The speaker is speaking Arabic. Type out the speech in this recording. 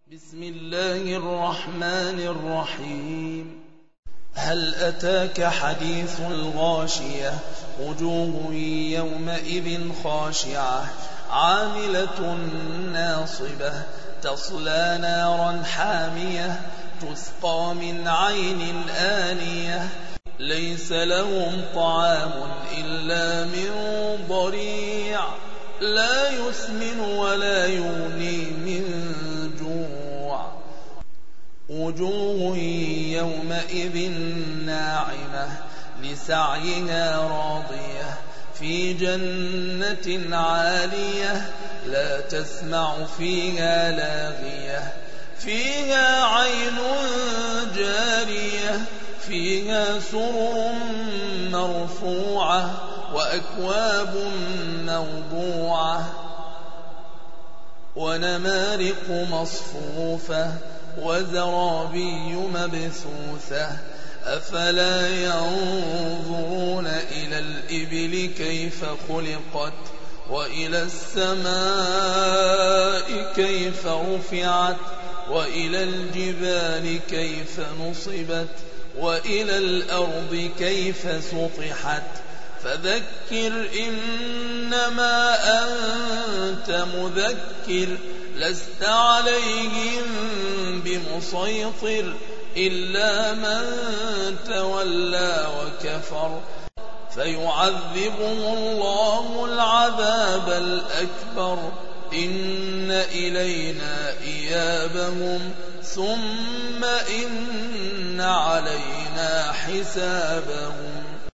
بسم الله الرحمن الرحيم. هل أتاك حديث الغاشية وجوه يومئذ خاشعة عاملة ناصبة تصلى نارا حامية تسقى من عين آنية ليس لهم طعام إلا من ضريع لا يسمن ولا يغني من جوع وجوه يومئذ ناعمة لسعيها راضية في جنة عالية لا تسمع فيها لاغية فيها عين جارية فيها سرر مرفوعة وأكواب موضوعة ونمارق مصفوفة وزرابي مبثوثة أفلا ينظرون إلى الإبل كيف خلقت وإلى السماء كيف رفعت وإلى الجبال كيف نصبت وإلى الأرض كيف سطحت فذكر إنما أنت مذكر لست عليهم بمسيطر إلا من تولى وكفر فيعذبه الله العذاب الأكبر إن إلينا إيابهم ثم إن علينا حسابهم.